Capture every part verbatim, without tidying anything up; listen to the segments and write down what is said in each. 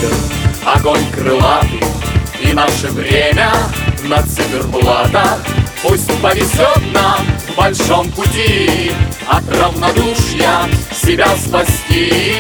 ветер, огонь крылатый, и наше время на циферблатах. Пусть повезет нам в большом пути от равнодушия себя спасти.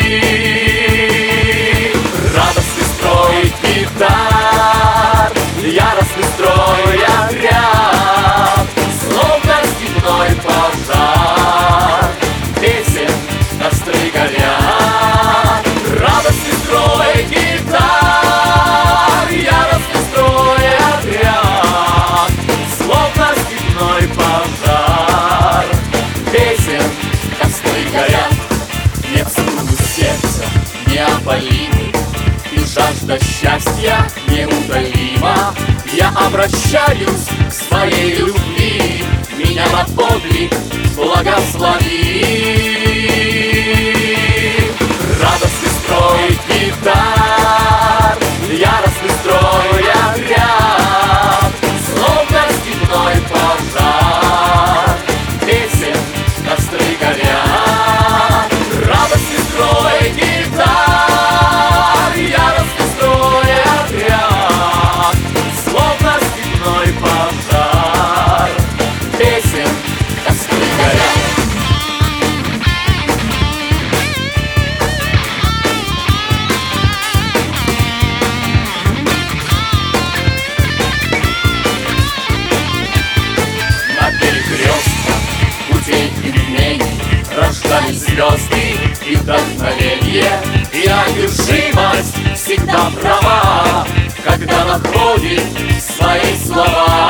Радостный строй гитар, яростный строй отряд, словно степной пожар, песен костры горят. Радостный строй гитар, яростный строй отряд, словно степной пожар, песен костры горят. Нет струны сердца неопалимы, и жажда счастья неутолима. Я обращаюсь к своей любви, меня на подвиг благослови. Радостный строй гитар, яростный строй отряд, словно степной пожар, песен костры горят. Радостный строй гитар, яростный строй отряд, словно степной пожар, песен костры горят. Рождались звезды и вдохновенье, и одержимость всегда права, когда находит свои слова.